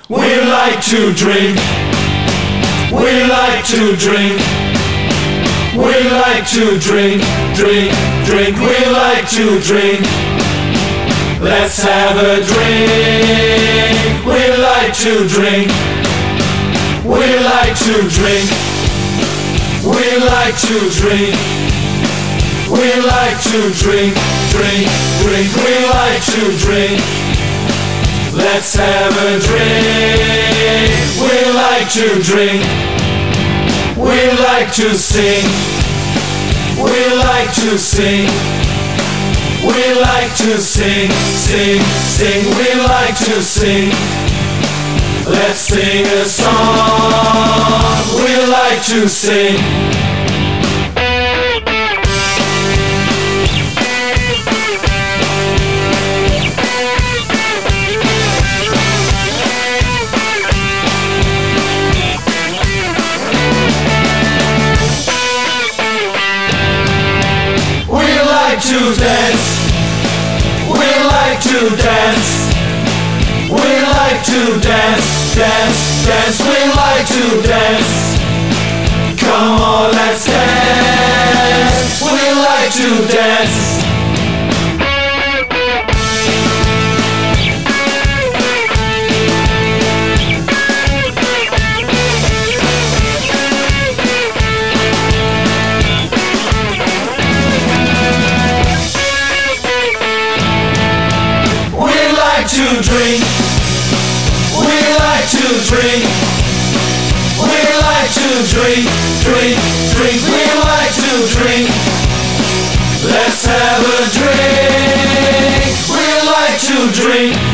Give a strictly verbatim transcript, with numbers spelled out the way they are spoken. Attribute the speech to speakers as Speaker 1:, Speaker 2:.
Speaker 1: We like to drink. We like to drink. We like to drink, drink, drink. We like to drink. Let's have a drink. We like to drink. We like to drink. We like to drink. We like to drink, drink, drink. We like to drink. Let's have a drink. We like to drink. We like to sing. We like to sing. We like to sing, sing, sing. We like to sing. Let's sing a song. We like to sing. To dance, we like to dance, we like to dance, dance, dance, we like to dance. Come on, let's dance, we like to dance. To drink, we like to drink, we like to drink, drink, drink, we like to drink. Let's have a drink, we like to drink.